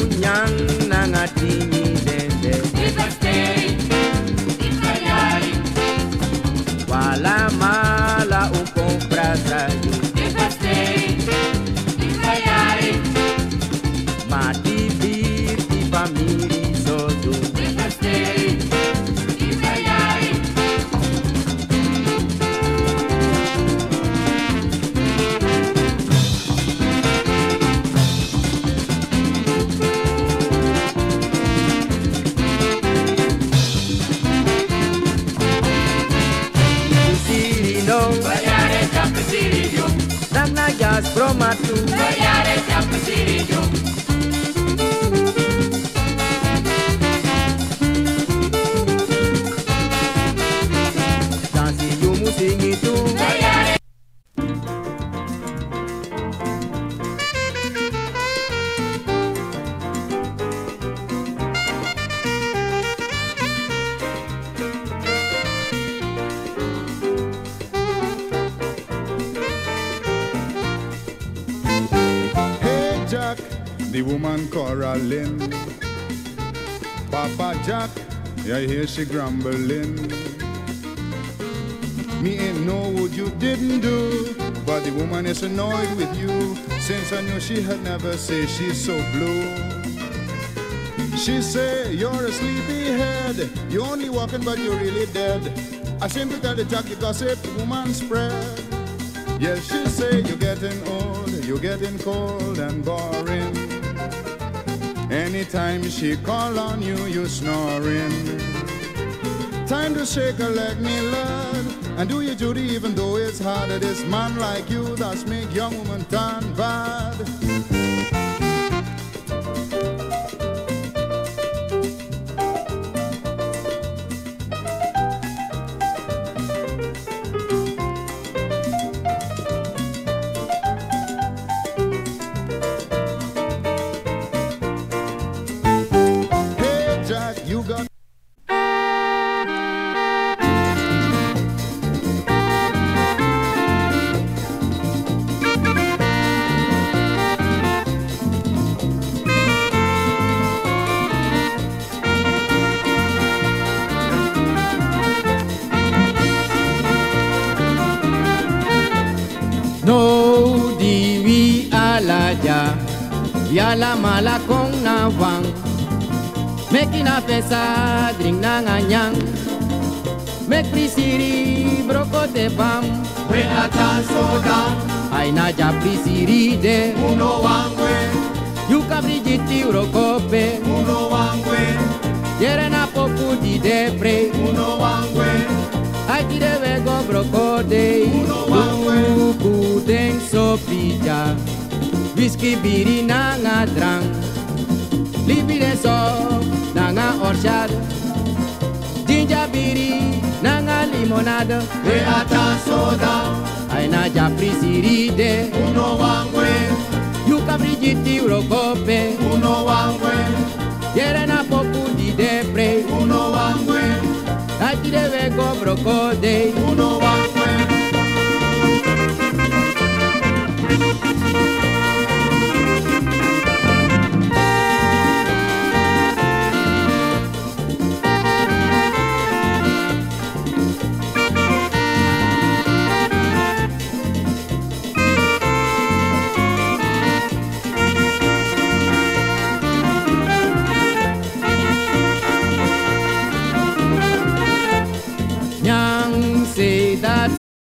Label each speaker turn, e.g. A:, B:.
A: nyang nangatini dende. Wala mala ukong prasayo. Matibir di pamiri sodo. Jas bromatu bayare chapa sirijo dansi yumu singitu bayare.
B: Jack, the woman Coraline. Papa Jack, I hear she grumbling. Me ain't know what you didn't do, but the woman is annoyed with you, since I knew she had never said she's so blue. She say, you're a sleepyhead, you only walking but you're really dead. I seem to tell the Jack the gossip, the woman spread. Yes, she say, you're getting old, you're getting cold and boring. Anytime she call on you, you snoring. Time to shake her leg, me lad, and do your duty even though it's hard. This man like you that's make young woman turn bad. You got
A: No diwi alaja yala mala kong nawang. Make na fesa, drink na nganyang. Make prisiri, broko te pam.
C: We atan soda,
A: Ay na ja prisiri de.
C: uno wangwe,
A: Yuka brigiti urokope.
C: uno wangwe,
A: Yere na poku di depre.
C: uno wangwe,
A: Ay ti de vego broko de.
C: Uno wangwe.
A: Uku deng sopija. Whisky biri na ngadrang. Libi de so. Nanga orchard, ginger biri, nanga limonade.
C: we atan soda,
A: Aina japri siride,
C: uno wangwe,
A: yuka brigiti urokope.
C: uno wangwe,
A: Yere na poku di depre,
C: uno wangwe,
A: ati de vego brokode.